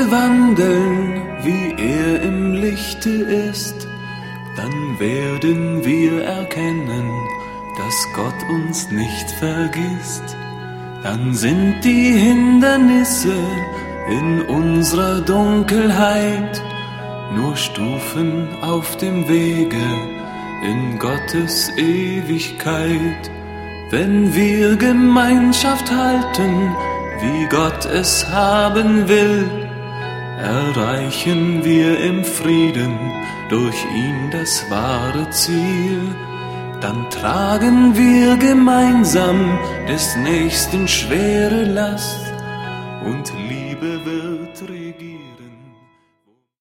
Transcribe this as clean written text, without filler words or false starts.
wir wandeln, wie er im Lichte ist, dann werden wir erkennen, dass Gott uns nicht vergisst. Dann sind die Hindernisse in unserer Dunkelheit nur Stufen auf dem Wege in Gottes Ewigkeit. Wenn wir Gemeinschaft halten, wie Gott es haben will, erreichen wir im Frieden durch ihn das wahre Ziel. Dann tragen wir gemeinsam des Nächsten schwere Last und Liebe wird regieren.